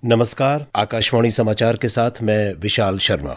नमस्कार, आकाशवाणी समाचार के साथ मैं विशाल शर्मा।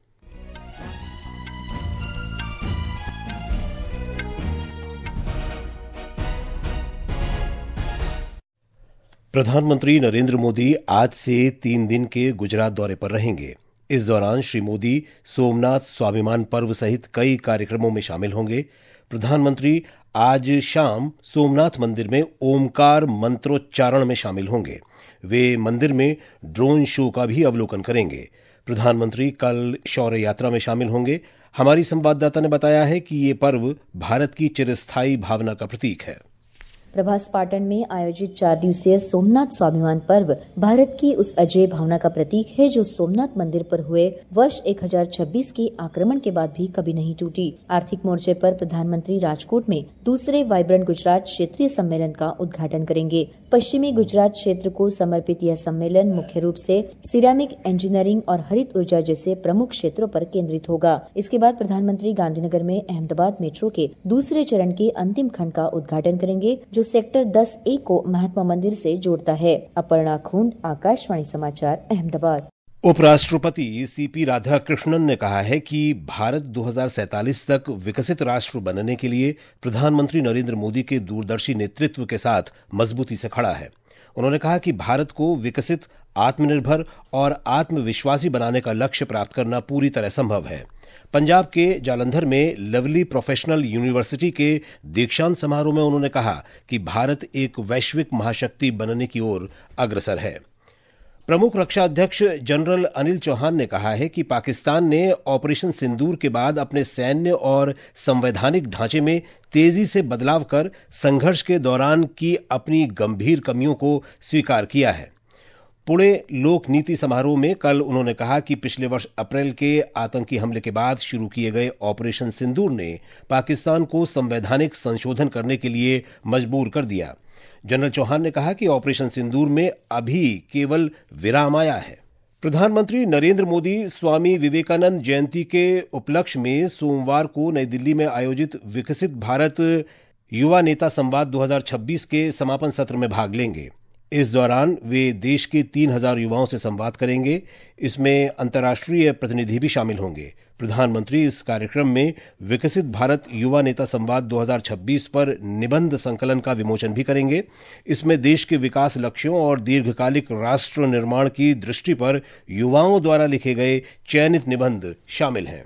प्रधानमंत्री नरेंद्र मोदी आज से 3 दिन के गुजरात दौरे पर रहेंगे। इस दौरान श्री मोदी सोमनाथ स्वाभिमान पर्व सहित कई कार्यक्रमों में शामिल होंगे। प्रधानमंत्री आज शाम सोमनाथ मंदिर में ओमकार मंत्रोच्चारण में शामिल होंगे। वे मंदिर में ड्रोन शो का भी अवलोकन करेंगे। प्रधानमंत्री कल शौर्य यात्रा में शामिल होंगे। हमारी संवाददाता ने बताया है कि ये पर्व भारत की चिरस्थायी भावना का प्रतीक है। प्रभास पाटन में आयोजित 4 दिवसीय सोमनाथ स्वाभिमान पर्व भारत की उस अजय भावना का प्रतीक है जो सोमनाथ मंदिर पर हुए वर्ष 1026 के आक्रमण के बाद भी कभी नहीं टूटी। आर्थिक मोर्चे पर प्रधानमंत्री राजकोट में दूसरे वाइब्रेंट गुजरात क्षेत्रीय सम्मेलन का उद्घाटन करेंगे। पश्चिमी गुजरात क्षेत्र को समर्पित यह सम्मेलन मुख्य रूप से सिरेमिक इंजीनियरिंग और हरित ऊर्जा जैसे प्रमुख क्षेत्रों पर केंद्रित होगा। इसके बाद प्रधानमंत्री गांधीनगर में अहमदाबाद मेट्रो के दूसरे चरण के अंतिम खंड का उद्घाटन करेंगे जो सेक्टर 10A को महात्मा मंदिर से जोड़ता है। अपर्णा खूंड, आकाशवाणी समाचार, अहमदाबाद। उपराष्ट्रपति सीपी राधाकृष्णन ने कहा है कि भारत 2047 तक विकसित राष्ट्र बनने के लिए प्रधानमंत्री नरेंद्र मोदी के दूरदर्शी नेतृत्व के साथ मजबूती से खड़ा है। उन्होंने कहा कि भारत को विकसित, आत्मनिर्भर और आत्मविश्वासी बनाने का लक्ष्य प्राप्त करना पूरी तरह संभव है। पंजाब के जालंधर में लवली प्रोफेशनल यूनिवर्सिटी के दीक्षांत समारोह में उन्होंने कहा कि भारत एक वैश्विक महाशक्ति बनने की ओर अग्रसर है। प्रमुख रक्षा अध्यक्ष जनरल अनिल चौहान ने कहा है कि पाकिस्तान ने ऑपरेशन सिंदूर के बाद अपने सैन्य और संवैधानिक ढांचे में तेजी से बदलाव कर संघर्ष के दौरान की अपनी गंभीर कमियों को स्वीकार किया है। पुणे लोक नीति समारोह में कल उन्होंने कहा कि पिछले वर्ष अप्रैल के आतंकी हमले के बाद शुरू किए गए ऑपरेशन सिंदूर ने पाकिस्तान को संवैधानिक संशोधन करने के लिए मजबूर कर दिया। जनरल चौहान ने कहा कि ऑपरेशन सिंदूर में अभी केवल विराम आया है। प्रधानमंत्री नरेंद्र मोदी स्वामी विवेकानंद जयंती के उपलक्ष्य में सोमवार को नई दिल्ली में आयोजित विकसित भारत युवा नेता संवाद 2026 के समापन सत्र में भाग लेंगे। इस दौरान वे देश के 3000 युवाओं से संवाद करेंगे। इसमें अंतर्राष्ट्रीय प्रतिनिधि भी शामिल होंगे। प्रधानमंत्री इस कार्यक्रम में विकसित भारत युवा नेता संवाद 2026 पर निबंध संकलन का विमोचन भी करेंगे। इसमें देश के विकास लक्ष्यों और दीर्घकालिक राष्ट्र निर्माण की दृष्टि पर युवाओं द्वारा लिखे गए चयनित निबंध शामिल हैं।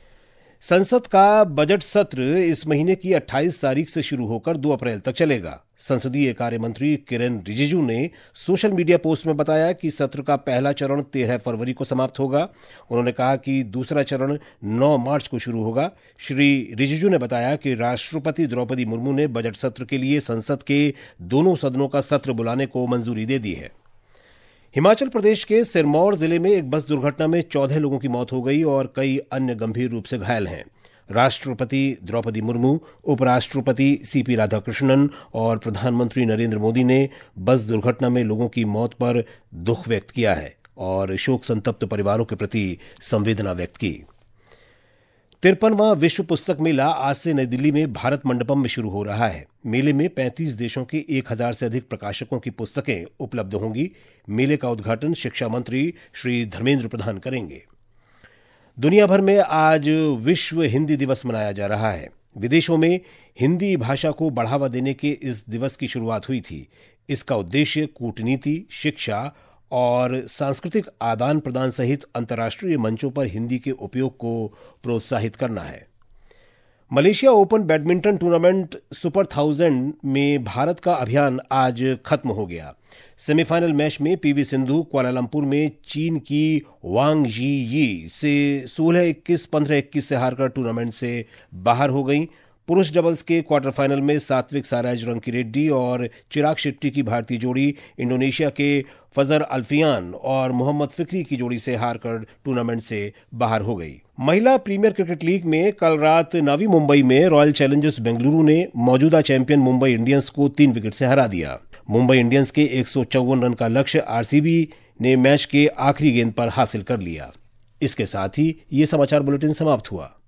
संसद का बजट सत्र इस महीने की 28 तारीख से शुरू होकर 2 अप्रैल तक चलेगा। संसदीय कार्य मंत्री किरेन रिजिजू ने सोशल मीडिया पोस्ट में बताया कि सत्र का पहला चरण 13 फरवरी को समाप्त होगा। उन्होंने कहा कि दूसरा चरण 9 मार्च को शुरू होगा। श्री रिजिजू ने बताया कि राष्ट्रपति द्रौपदी मुर्मू ने बजट सत्र के लिए संसद के दोनों सदनों का सत्र बुलाने को मंजूरी दे दी है। हिमाचल प्रदेश के सिरमौर जिले में एक बस दुर्घटना में 14 लोगों की मौत हो गई और कई अन्य गंभीर रूप से घायल हैं। राष्ट्रपति द्रौपदी मुर्मू, उपराष्ट्रपति सीपी राधाकृष्णन और प्रधानमंत्री नरेंद्र मोदी ने बस दुर्घटना में लोगों की मौत पर दुख व्यक्त किया है और शोक संतप्त परिवारों के प्रति संवेदना व्यक्त की। 53वां विश्व पुस्तक मेला आज से नई दिल्ली में भारत मंडपम में शुरू हो रहा है। मेले में 35 देशों के 1000 से अधिक प्रकाशकों की पुस्तकें उपलब्ध होंगी। मेले का उद्घाटन शिक्षा मंत्री श्री धर्मेंद्र प्रधान करेंगे। दुनिया भर में आज विश्व हिंदी दिवस मनाया जा रहा है। विदेशों में हिंदी भाषा को बढ़ावा देने के इस दिवस की शुरुआत हुई थी। इसका उद्देश्य कूटनीति, शिक्षा और सांस्कृतिक आदान प्रदान सहित अंतर्राष्ट्रीय मंचों पर हिंदी के उपयोग को प्रोत्साहित करना है। Malaysia open badminton tournament super 1000 में भारत का अभियान आज खत्म हो गया। सेमीफाइनल मैच में पीवी सिंधु कुआलालंपुर में चीन की वांग यी से 16-21, 15-21 से हारकर टूर्नामेंट से बाहर हो गई। पुरुष डबल्स के क्वार्टर फाइनल में सात्विक साईराज रंकीरेड्डी और चिराग शेट्टी की भारतीय जोड़ी इंडोनेशिया के फजर अल्फियान और मोहम्मद फिक्री की जोड़ी से हारकर टूर्नामेंट से बाहर हो गई। महिला प्रीमियर क्रिकेट लीग में कल रात नवी मुंबई में रॉयल चैलेंजर्स बेंगलुरु ने मौजूदा चैंपियन मुंबई इंडियंस को 3 विकेट से हरा दिया। मुंबई इंडियंस के 154 रन का लक्ष्य आरसीबी ने मैच के आखिरी गेंद पर हासिल कर लिया। इसके साथ ही ये समाचार बुलेटिन समाप्त हुआ।